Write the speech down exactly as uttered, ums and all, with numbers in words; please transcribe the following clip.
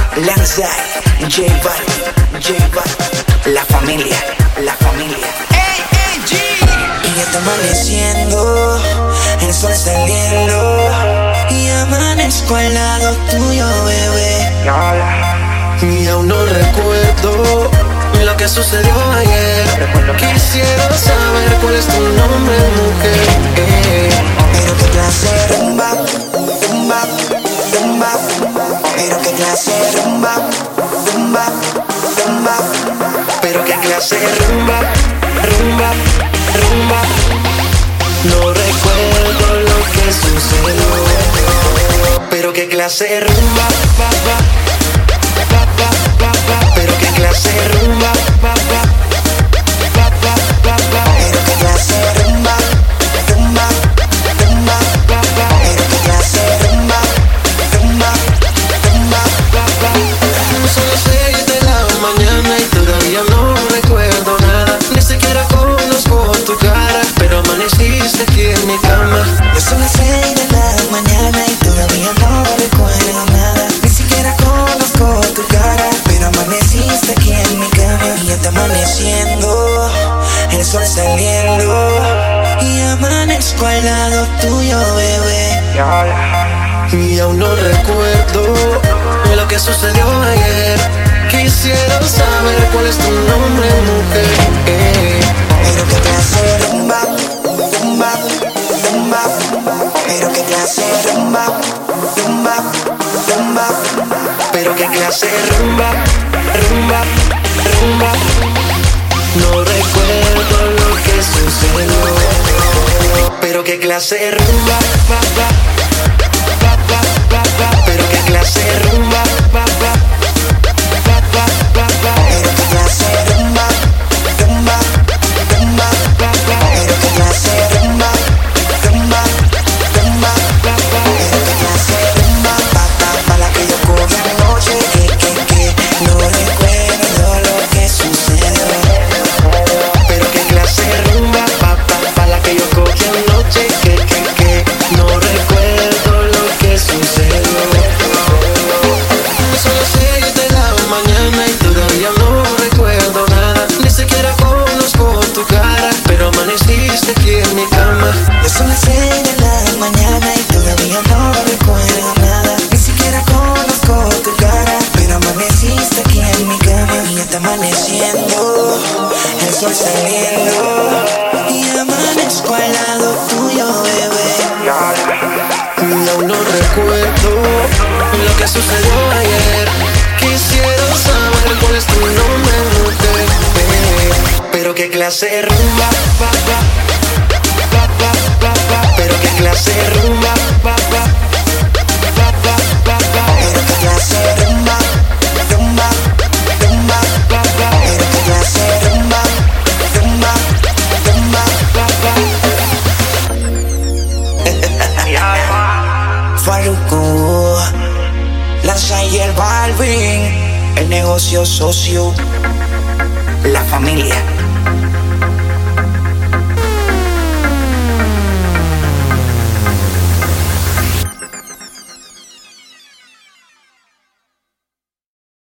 Lanzai, J Balvin, J Balvin, la familia, la familia. Hey, hey, G. Y está amaneciendo, el sol saliendo, y amanezco al lado tuyo, bebé. Y aún no recuerdo lo que sucedió ayer. Quisiera saber cuál es tu nombre, mujer. Pero qué clase de rumba, rumba, rumba. Pero qué clase de rumba, rumba, rumba. Pero qué clase de rumba, rumba, rumba. No recuerdo lo que sucedió. Pero qué clase de rumba, pa, pa. Pero qué clase de rumba, pa, pa, pa, pa, pa, pa. Pero qué clase de rumba, rumba, rumba, pa, pa. Pero qué clase de rumba, rumba, rumba, pa, pa. Son las seis de la mañana y todavía no recuerdo nada. Ni siquiera conozco tu cara, pero amaneciste aquí en mi cama. Ya son las seis de la mañana y todavía no recuerdo nada. Ni siquiera conozco tu cara, pero amaneciste aquí en mi cama. Y ya está amaneciendo, el sol saliendo, y amanezco al lado tuyo, bebé. Y aún no recuerdo lo que sucedió ayer. Quisiera saber cuál es tu nombre, mujer. Pero qué clase de rumba, rumba, rumba. Pero qué clase de rumba, rumba, rumba. Pero qué clase de rumba, rumba, rumba. No recuerdo lo que sucedió. Pero qué clase de rumba, pa, pa, pa, pa, pa, pa. Pero qué clase de rumba, pa, pa, pa, pa, pa, pa. Pero qué clase de rumba, rumba, rumba, pa, pa. Pero qué clase de rumba, rumba, rumba, pa, pa. Pero qué clase de rumba, pa, pa, pa, la que yo cogí anoche, que, que, que no recuerdo lo que sucedió. Pero qué clase de rumba, pa, pa, pa, la que yo cogí anoche, que, que, que no recuerdo lo que sucedió. Son las seis de la mañana y todavía no recuerdo nada. Ni siquiera conozco tu cara, pero amaneciste aquí en mi cama. Ya son las seis de la mañana y todavía no recuerdo nada. Ni siquiera conozco tu cara, pero amaneciste aquí en mi cama. Y ya está amaneciendo, el sol saliendo, y amanezco al lado tuyo, bebé. Y aún no recuerdo lo que sucedió ayer. Quisiera saber cuál es tu nombre, mujer. Pero qué clase de rumba, pa, pa, pa, pa, pa, pa. Pero qué clase de rumba, pa, pa, pa, pa, pa, pa. Pero qué clase de rumba, rumba, rumba, Pa, pa. pero qué clase de rumba, rumba, rumba, Pa, pa. Farruko, Lanzai y el Balvin, el negocio socio.